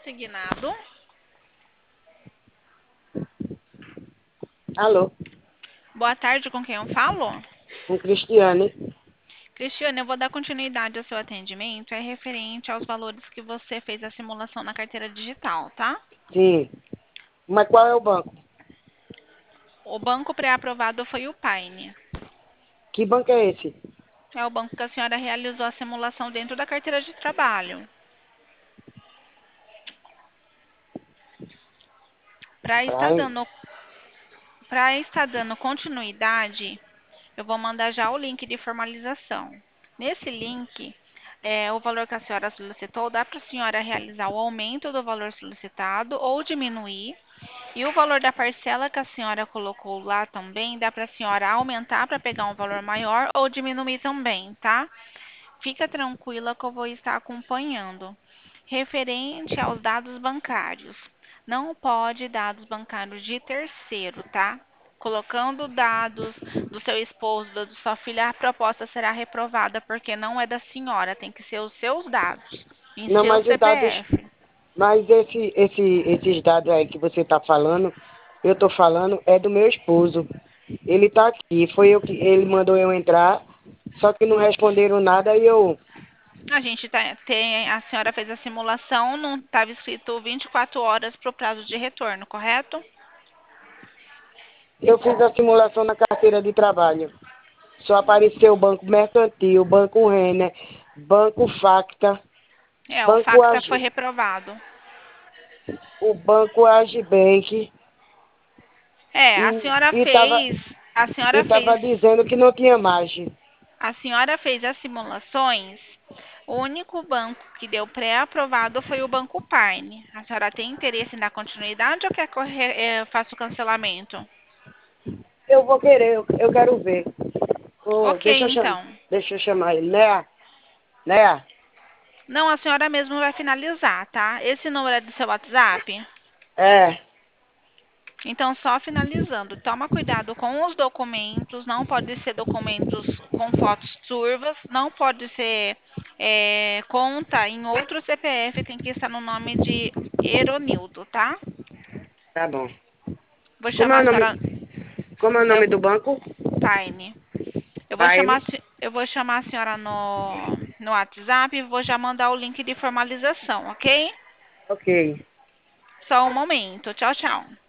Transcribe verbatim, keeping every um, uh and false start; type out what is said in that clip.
Consignado. Alô, Boa tarde, com quem eu falo? com Cristiane. Cristiane, eu vou dar continuidade ao seu atendimento. É referente aos valores que você fez a simulação na carteira digital, tá? Sim. Mas qual é o banco? O banco pré-aprovado foi o Paine. Que banco é esse? É o banco que a senhora realizou a simulação dentro da carteira de trabalho. Para estar Prime. dando, para estar dando continuidade, eu vou mandar já o link de formalização. Nesse link, é, o valor que a senhora solicitou, dá para a senhora realizar o aumento do valor solicitado ou diminuir. E o valor da parcela que a senhora colocou lá também, dá para a senhora aumentar para pegar um valor maior ou diminuir também, tá? Fica tranquila que eu vou estar acompanhando. Referente aos dados bancários, não pode dados bancários de terceiro, tá? Colocando dados do seu esposo, da sua filha, a proposta será reprovada porque não é da senhora, tem que ser os seus dados, em Não, seu mas os dados. C P F. Mas esse, esse, esses dados aí que você está falando, eu estou falando, é do meu esposo. Ele está aqui. Foi eu que ele mandou eu entrar, só que não responderam nada e eu, A gente tá, tem, a senhora fez a simulação, não estava escrito vinte e quatro horas para o prazo de retorno, correto? eu fiz a simulação na carteira de trabalho. Só apareceu o Banco Mercantil, Banco Renner, Banco Facta, É, o Banco Facta foi Agi, reprovado. o Banco Agibank É, a e senhora estava fez, a e senhora tava fez, dizendo que não tinha margem. a senhora fez as simulações. O único banco que deu pré-aprovado foi o Banco Paine. A senhora tem interesse na continuidade ou quer que eu re- eh, faça o cancelamento? Eu vou querer, eu, eu quero ver. Ô, Ok, deixa eu chamar, então. deixa eu chamar ele, né? Né? Não, a senhora mesmo vai finalizar, tá? Esse número é do seu WhatsApp? É, Então, só finalizando, toma cuidado com os documentos, não pode ser documentos com fotos turvas, não pode ser é, conta em outro C P F, tem que estar no nome de Eronildo, tá? tá bom. Vou Como chamar é a o nome, senhora como é o eu, nome do banco? Paine. Eu vou chamar, Time. a se- eu vou chamar a senhora no, no WhatsApp e vou já mandar o link de formalização, ok? Ok. Só um momento. Tchau, tchau.